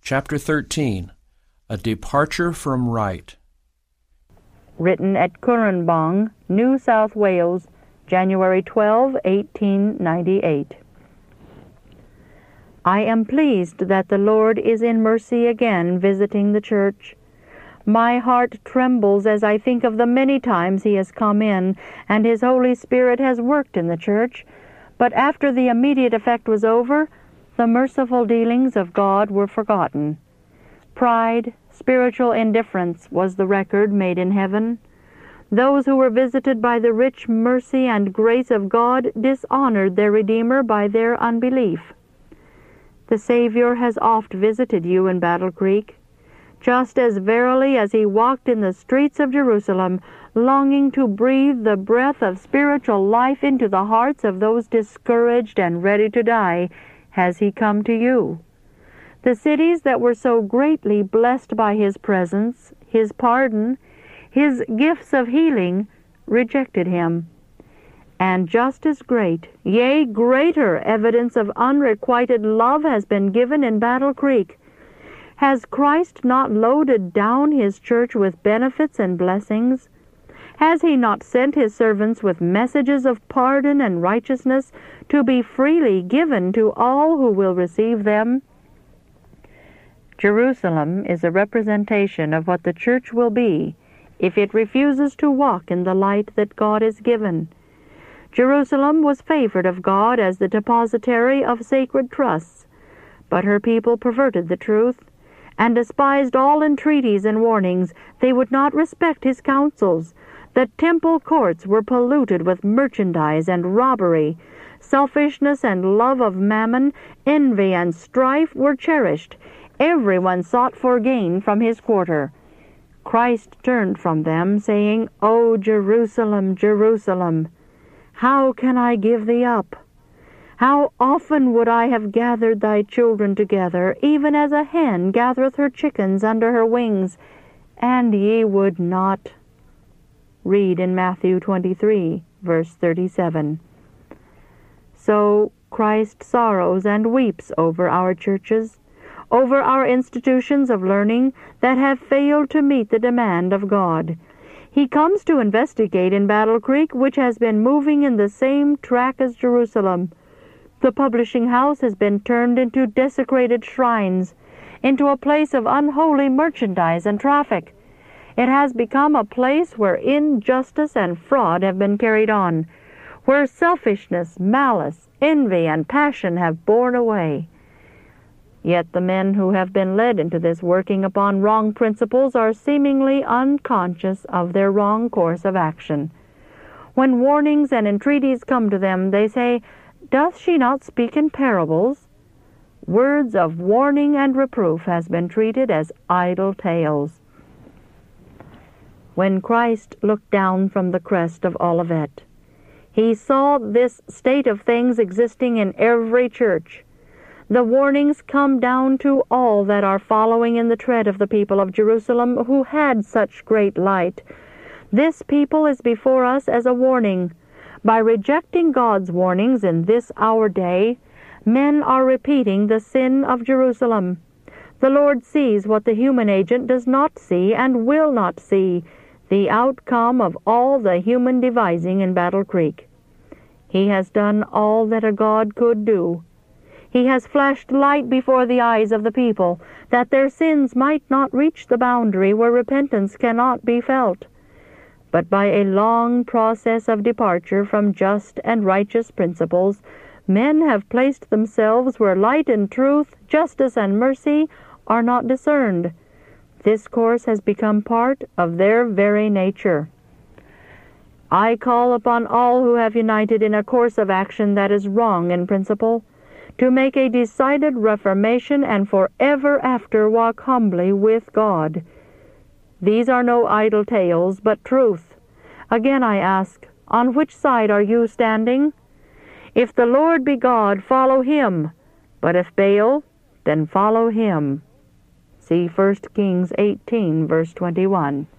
Chapter 13. A Departure from Right. Written at Currambong, New South Wales, January 12, 1898. I am pleased that the Lord is in mercy again visiting the church. My heart trembles as I think of the many times He has come in, and His Holy Spirit has worked in the church. But after the immediate effect was over, the merciful dealings of God were forgotten. Pride, spiritual indifference was the record made in heaven. Those who were visited by the rich mercy and grace of God dishonored their Redeemer by their unbelief. The Savior has oft visited you in Battle Creek, just as verily as He walked in the streets of Jerusalem, longing to breathe the breath of spiritual life into the hearts of those discouraged and ready to die, has He come to you. The cities that were so greatly blessed by His presence, His pardon, His gifts of healing, rejected Him. And just as great, yea, greater evidence of unrequited love has been given in Battle Creek. Has Christ not loaded down His church with benefits and blessings? Has He not sent His servants with messages of pardon and righteousness to be freely given to all who will receive them? Jerusalem is a representation of what the church will be if it refuses to walk in the light that God has given. Jerusalem was favored of God as the depositary of sacred trusts, but her people perverted the truth and despised all entreaties and warnings. They would not respect His counsels. The temple courts were polluted with merchandise and robbery. Selfishness and love of mammon, envy and strife were cherished. Everyone sought for gain from his quarter. Christ turned from them, saying, O Jerusalem, Jerusalem, how can I give thee up? How often would I have gathered thy children together, even as a hen gathereth her chickens under her wings, and ye would not. Read in Matthew 23, verse 37. So Christ sorrows and weeps over our churches, over our institutions of learning that have failed to meet the demand of God. He comes to investigate in Battle Creek, which has been moving in the same track as Jerusalem. The publishing house has been turned into desecrated shrines, into a place of unholy merchandise and traffic. It has become a place where injustice and fraud have been carried on, where selfishness, malice, envy, and passion have borne away. Yet the men who have been led into this working upon wrong principles are seemingly unconscious of their wrong course of action. When warnings and entreaties come to them, they say, Doth she not speak in parables? Words of warning and reproof has been treated as idle tales. When Christ looked down from the crest of Olivet, He saw this state of things existing in every church. The warnings come down to all that are following in the tread of the people of Jerusalem who had such great light. This people is before us as a warning. By rejecting God's warnings in this our day, men are repeating the sin of Jerusalem. The Lord sees what the human agent does not see and will not see, the outcome of all the human devising in Battle Creek. He has done all that a God could do. He has flashed light before the eyes of the people, that their sins might not reach the boundary where repentance cannot be felt. But by a long process of departure from just and righteous principles, men have placed themselves where light and truth, justice and mercy are not discerned. This course has become part of their very nature. I call upon all who have united in a course of action that is wrong in principle, to make a decided reformation and forever after walk humbly with God. These are no idle tales, but truth. Again I ask, on which side are you standing? If the Lord be God, follow Him, but if Baal, then follow him. See 1 Kings 18, verse 21.